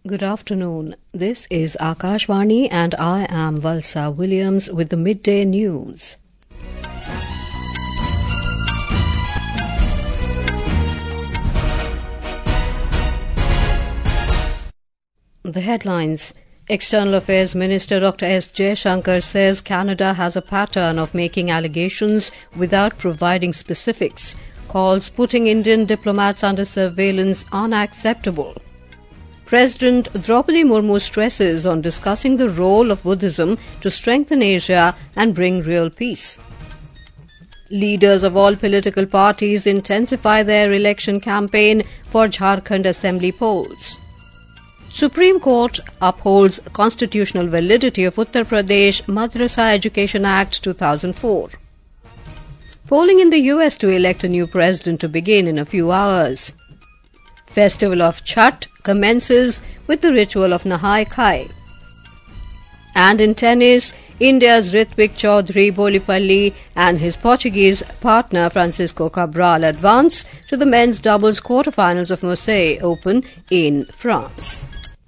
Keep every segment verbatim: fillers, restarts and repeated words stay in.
Good afternoon. This is Akashvani and I am Valsa Williams with the midday news. The headlines. External Affairs Minister Doctor S. Jaishankar says Canada has a pattern of making allegations without providing specifics, calls putting Indian diplomats under surveillance unacceptable. President Draupadi Murmu stresses on discussing the role of Buddhism to strengthen Asia and bring real peace. Leaders of all political parties intensify their election campaign for Jharkhand Assembly polls. Supreme Court upholds constitutional validity of Uttar Pradesh Madrasa Education Act two thousand four. Polling in the U S to elect a new president to begin in a few hours. Festival of Chhath commences with the ritual of Nahai Khai. And in tennis, India's Ritvik Chaudhary Bolipalli and his Portuguese partner Francisco Cabral advance to the men's doubles quarterfinals of Marseille Open in France.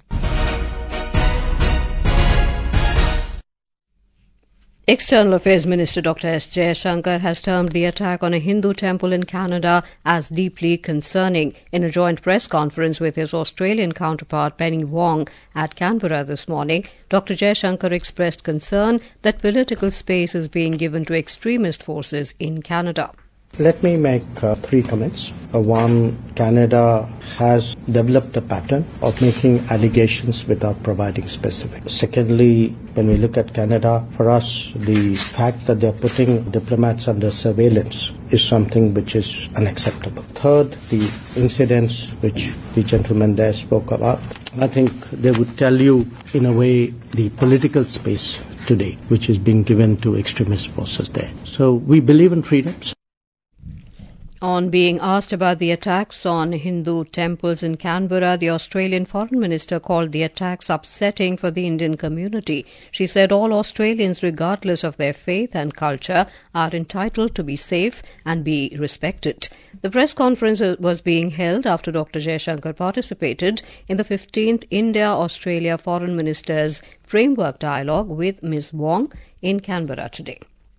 External Affairs Minister Doctor S. Jaishankar has termed the attack on a Hindu temple in Canada as deeply concerning. In a joint press conference with his Australian counterpart Penny Wong at Canberra this morning, Doctor Jaishankar expressed concern that political space is being given to extremist forces in Canada. Let me make uh, three comments. Uh, one, Canada has developed a pattern of making allegations without providing specifics. Secondly, when we look at Canada, for us, the fact that they're putting diplomats under surveillance is something which is unacceptable. Third, the incidents which the gentleman there spoke about, I think they would tell you, in a way, the political space today, which is being given to extremist forces there. So we believe in freedoms. On being asked about the attacks on Hindu temples in Canberra, the Australian Foreign Minister called the attacks upsetting for the Indian community. She said all Australians, regardless of their faith and culture, are entitled to be safe and be respected. The press conference was being held after Doctor Jaishankar participated in the fifteenth India-Australia Foreign Ministers Framework Dialogue with Miz Wong in Canberra today.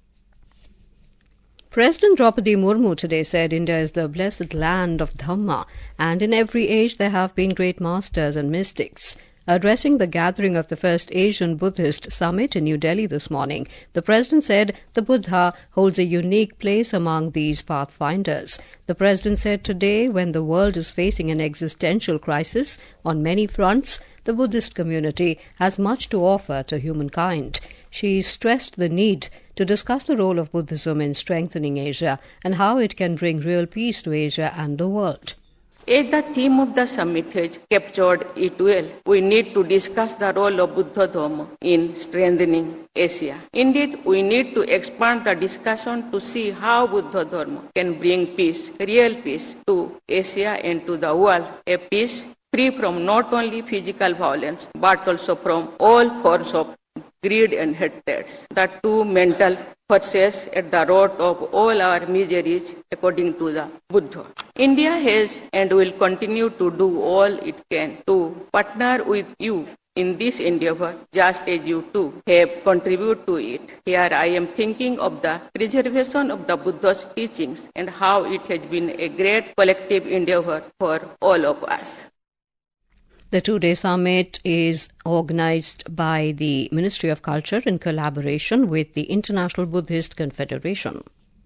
President Draupadi Murmu today said India is the blessed land of Dhamma, and in every age there have been great masters and mystics. Addressing the gathering of the first Asian Buddhist summit in New Delhi this morning, the President said the Buddha holds a unique place among these pathfinders. The President said today, when the world is facing an existential crisis on many fronts, the Buddhist community has much to offer to humankind. She stressed the need to discuss the role of Buddhism in strengthening Asia and how it can bring real peace to Asia and the world. As the theme of the summit has captured it well, we need to discuss the role of Buddha Dhamma in strengthening Asia. Indeed, we need to expand the discussion to see how Buddha Dhamma can bring peace, real peace, to Asia and to the world, a peace free from not only physical violence, but also from all forms of greed and hatred, the two mental forces at the root of all our miseries, according to the Buddha. India has and will continue to do all it can to partner with you in this endeavor, just as you too have contributed to it. Here I am thinking of the preservation of the Buddha's teachings and how it has been a great collective endeavor for all of us. The two-day summit is organized by the Ministry of Culture in collaboration with the International Buddhist Confederation.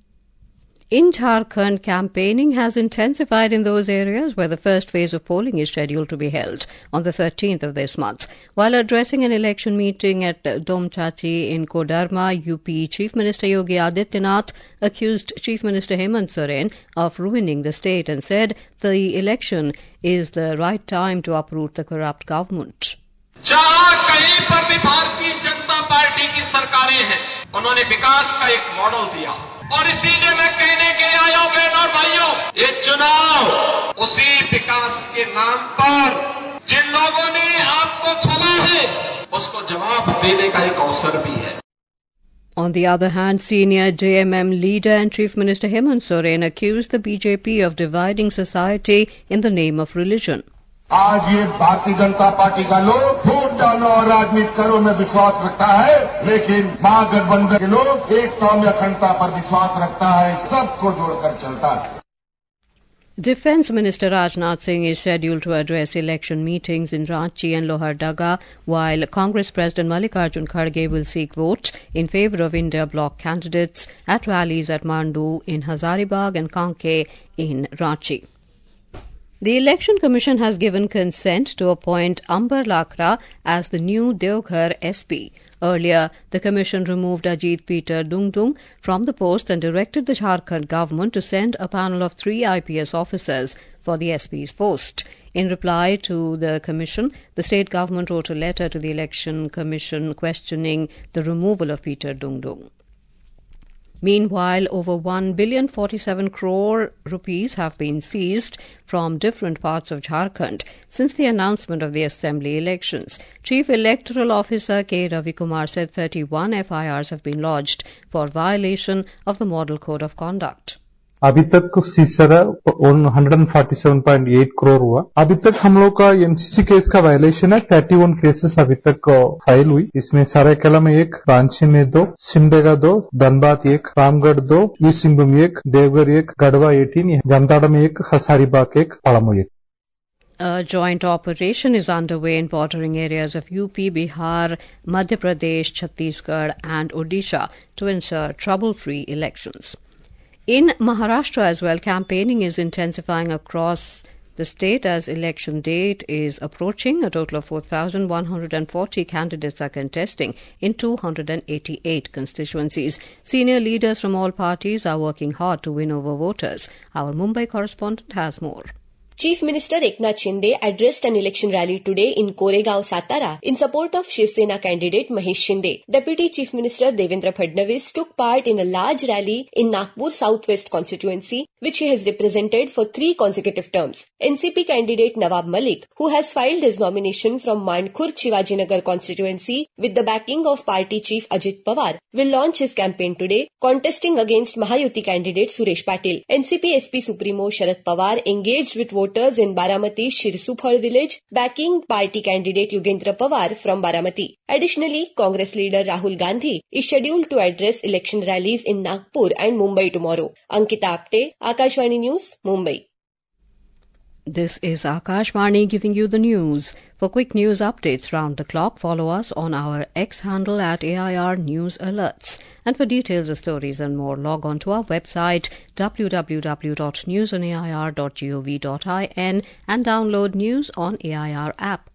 In Jharkhand, campaigning has intensified in those areas where the first phase of polling is scheduled to be held on the thirteenth of this month. While addressing an election meeting at Domchachi in Kodarma, U P, Chief Minister Yogi Adityanath accused Chief Minister Hemant Soren of ruining the state and said the election is the right time to uproot the corrupt government. जहां कहीं पर भी Bharatiya Janata party की सरकारें हैं, उन्होंने विकास का एक मॉडल दिया और इसीलिए मैं कहने के लिए आया हूं बहनों और भाइयों, ये चुनाव उसी विकास के नाम पर जिन लोगों ने आपको छला है उसको जवाब देने का एक अवसर भी है. On the other hand, senior J M M leader and Chief Minister Hemant Soren accused the B J P of dividing society in the name of religion. आज ये भारतीय जनता पार्टी का लोग वोट डालो और राजनीति करो में विश्वास रखता है, लेकिन महागठबंधन के लोग एकता में अखंडता पर विश्वास रखता है, सबको जोड़कर चलता है. Defence Minister Rajnath Singh is scheduled to address election meetings in Ranchi and Lohardaga, while Congress President Mallikarjun Kharge will seek vote in favour of India bloc candidates at rallies at Mandu in Hazaribagh and Kanke in Ranchi. The Election Commission has given consent to appoint Ambar Lakra as the new Deoghar S P. Earlier, the Commission removed Ajit Peter Dungdung from the post and directed the Jharkhand government to send a panel of three I P S officers for the S P's post. In reply to the Commission, the state government wrote a letter to the Election Commission questioning the removal of Peter Dungdung. Meanwhile, over one billion forty-seven crore rupees have been seized from different parts of Jharkhand since the announcement of the assembly elections. Chief Electoral Officer K. Ravikumar said thirty-one F I Rs have been lodged for violation of the Model Code of Conduct. अभी तक सीसरा one hundred forty-seven point eight crore हुआ. अभी तक हम लोग का MCC case का वायलेशन है. thirty-one केसेस अभी तक फाइल हुई. इसमें सरायकेला में एक, रांची में दो, सिमडेगा दो, धनबाद एक, रामगढ़ दो, ईस्ट सिंहभूम एक, देवघर एक, गढ़वा अठारह, जामताड़ा में एक, हजारीबाग एक, पलामू एक. A joint operation is underway in bordering areas of U P, Bihar, Madhya Pradesh, Chhattisgarh and Odisha to ensure trouble-free elections. In Maharashtra as well, campaigning is intensifying across the state as election date is approaching. A total of four thousand one hundred forty candidates are contesting in two hundred eighty-eight constituencies. Senior leaders from all parties are working hard to win over voters. Our Mumbai correspondent has more. Chief Minister Eknath Shinde addressed an election rally today in Koregaon, Satara in support of Shiv Sena candidate Mahesh Shinde. Deputy Chief Minister Devendra Fadnavis took part in a large rally in Nagpur Southwest constituency, which he has represented for three consecutive terms. N C P candidate Nawab Malik, who has filed his nomination from Mandkhurd Shivajinagar constituency with the backing of party chief Ajit Pawar, will launch his campaign today, contesting against Mahayuti candidate Suresh Patil. N C P S P Supremo Sharad Pawar engaged with voters in Baramati Shirsuphar village, backing party candidate Yugendra Pawar from Baramati. Additionally, Congress leader Rahul Gandhi is scheduled to address election rallies in Nagpur and Mumbai tomorrow. Ankita Apte, Akashvani News, Mumbai. This is Akashvani giving you the news. For quick news updates round the clock, follow us on our X handle at A I R News Alerts. And for details of stories and more, log on to our website w w w dot news on a i r dot gov dot in and download News on A I R app.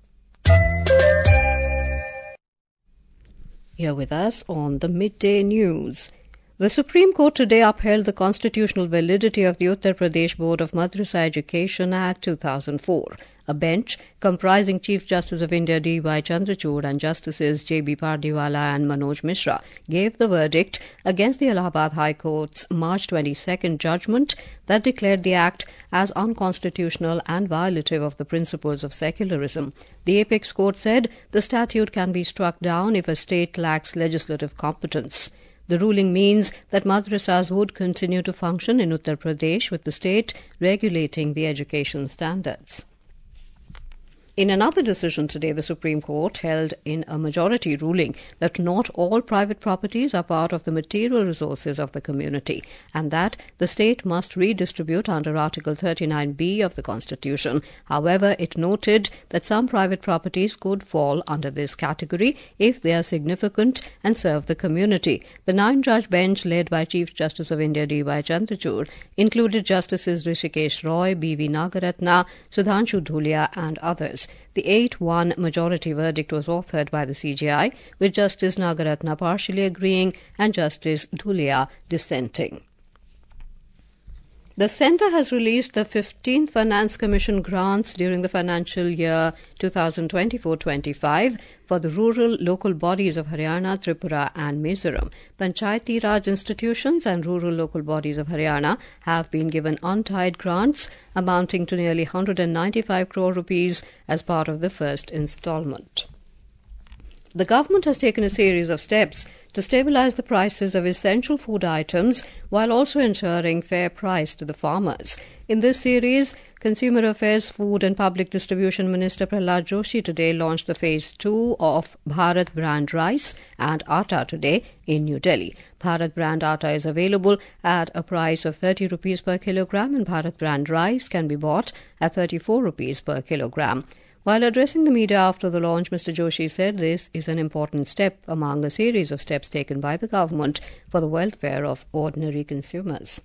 Here with us on the Midday News. The Supreme Court today upheld the constitutional validity of the Uttar Pradesh Board of Madrasa Education Act two thousand four. A bench comprising Chief Justice of India D Y Chandrachud and Justices J B Pardiwala and Manoj Mishra gave the verdict against the Allahabad High Court's March twenty-second judgment that declared the Act as unconstitutional and violative of the principles of secularism. The Apex Court said the statute can be struck down if a state lacks legislative competence. The ruling means that madrasas would continue to function in Uttar Pradesh with the state regulating the education standards. In another decision today, the Supreme Court held in a majority ruling that not all private properties are part of the material resources of the community and that the state must redistribute under Article thirty-nine B of the Constitution. However, it noted that some private properties could fall under this category if they are significant and serve the community. The nine-judge bench led by Chief Justice of India D Y Chandrachud included Justices Rishikesh Roy, B V Nagaratna, Sudhanshu Dhulia and others. The eight one majority verdict was authored by the C J I, with Justice Nagaratna partially agreeing and Justice Dhulia dissenting. The Centre has released the fifteenth Finance Commission grants during the financial year twenty twenty-four twenty-five for the rural local bodies of Haryana, Tripura and Mizoram. Panchayati Raj institutions and rural local bodies of Haryana have been given untied grants amounting to nearly one hundred ninety-five crore rupees as part of the first instalment. The government has taken a series of steps to stabilize the prices of essential food items while also ensuring fair price to the farmers. In this series, Consumer Affairs, Food and Public Distribution Minister Prahlad Joshi today launched the phase two of Bharat brand rice and atta today in New Delhi. Bharat brand atta is available at a price of thirty rupees per kilogram and Bharat brand rice can be bought at thirty-four rupees per kilogram. While addressing the media after the launch, Mister Joshi said this is an important step among a series of steps taken by the government for the welfare of ordinary consumers.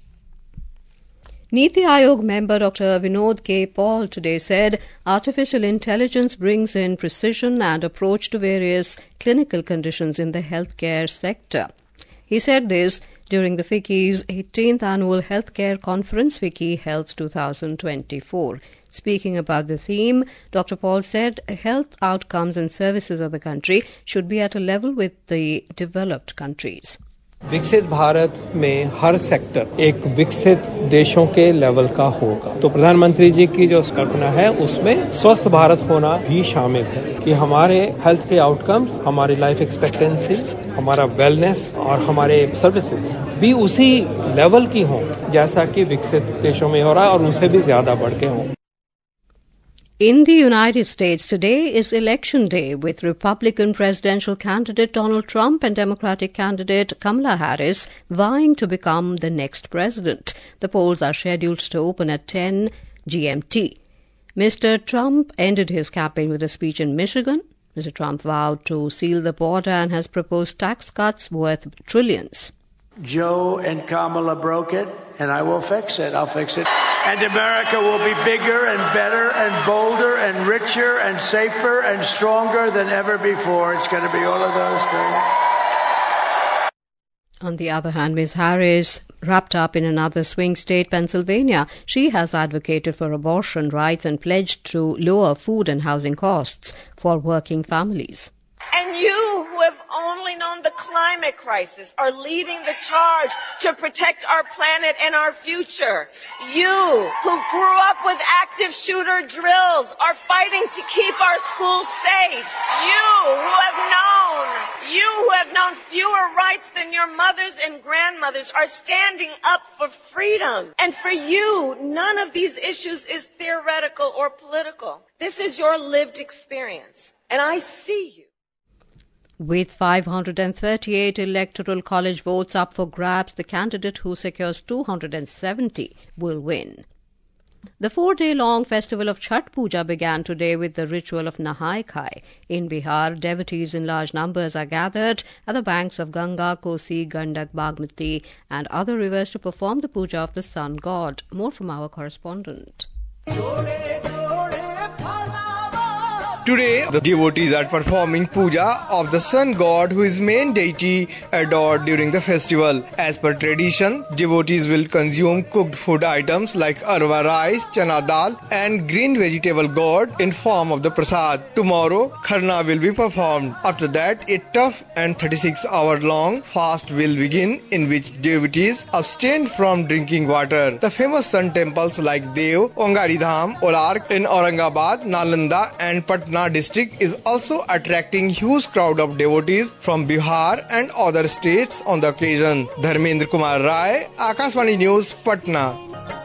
Niti Aayog member Doctor Vinod K. Paul today said artificial intelligence brings in precision and approach to various clinical conditions in the healthcare sector. He said this during the FICCI's eighteenth Annual Healthcare Conference, FICCI Health twenty twenty-four. Speaking about the theme, Doctor Paul said health outcomes and services of the country should be at a level with the developed countries. विकसित भारत में हर sector एक विकसित देशों के level का होगा। तो प्रधानमंत्री जी की जो कल्पना है उसमें स्वस्थ भारत होना भी शामिल है कि हमारे हेल्थ के आउटकम्स, हमारी लाइफ एक्सपेक्टेंसी, हमारा वेलनेस और हमारे सर्विसेज भी उसी लेवल की हों जैसा कि विकसित देशों में हो रहा है और उनसे भी ज्यादा बढ़ के हों। In the United States, today is Election Day, with Republican presidential candidate Donald Trump and Democratic candidate Kamala Harris vying to become the next president. The polls are scheduled to open at ten G M T. Mister Trump ended his campaign with a speech in Michigan. Mister Trump vowed to seal the border and has proposed tax cuts worth trillions. Joe and Kamala broke it, and I will fix it. I'll fix it. And America will be bigger and better and bolder and richer and safer and stronger than ever before. It's going to be all of those things. On the other hand, Miz Harris, wrapped up in another swing state, Pennsylvania, she has advocated for abortion rights and pledged to lower food and housing costs for working families. And you, who have only known the climate crisis, are leading the charge to protect our planet and our future. You, who grew up with active shooter drills, are fighting to keep our schools safe. You, who have known, you who have known fewer rights than your mothers and grandmothers, are standing up for freedom. And for you, none of these issues is theoretical or political. This is your lived experience. And I see you. With five hundred thirty-eight electoral college votes up for grabs, the candidate who secures two hundred seventy will win. The four-day-long festival of Chhath Puja began today with the ritual of Nahai Khai. In Bihar, devotees in large numbers are gathered at the banks of Ganga, Kosi, Gandak, Bagmati and other rivers to perform the puja of the sun god. More from our correspondent. Today, the devotees are performing puja of the sun god, who is main deity adored during the festival. As per tradition, devotees will consume cooked food items like arwa rice, chana dal and green vegetable gourd in form of the prasad. Tomorrow, kharna will be performed. After that, a tough and thirty-six hour long fast will begin, in which devotees abstain from drinking water. The famous sun temples like Dev, Ongari Dham, Olark in Aurangabad, Nalanda and Patna district is also attracting huge crowd of devotees from Bihar and other states on the occasion. Dharmendra Kumar Rai, Akashvani News, Patna.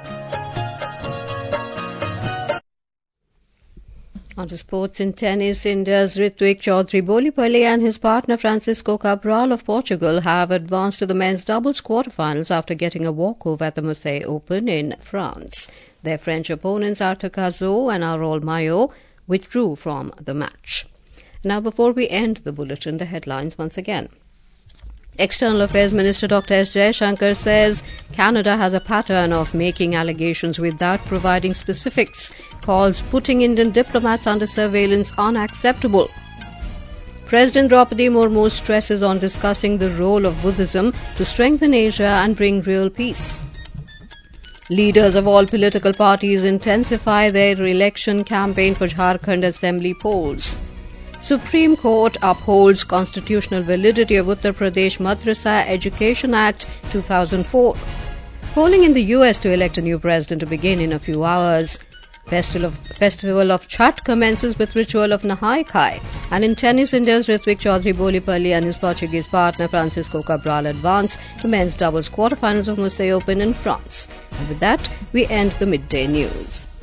On to sports in tennis, India's Ritwik Chaudhary Bolipalli and his partner Francisco Cabral of Portugal have advanced to the men's doubles quarterfinals after getting a walkover at the Marseille Open in France. Their French opponents Arthur Cazot and Arol Mayo withdrew from the match. Now, before we end the bulletin, the headlines once again. External Affairs Minister Doctor S. Jaishankar says Canada has a pattern of making allegations without providing specifics, calls putting Indian diplomats under surveillance unacceptable. President Draupadi Murmu stresses on discussing the role of Buddhism to strengthen Asia and bring real peace. Leaders of all political parties intensify their election campaign for Jharkhand Assembly polls. Supreme Court upholds constitutional validity of Uttar Pradesh Madrasa Education Act two thousand four. Polling in the U S to elect a new president to begin in a few hours. Festival of, Festival of Chhath commences with ritual of Nahai Khai. And in tennis, India's Ritvik Chaudhary Bolipalli and his Portuguese partner Francisco Cabral advance to men's doubles quarterfinals of Marseille Open in France. And with that, we end the midday news.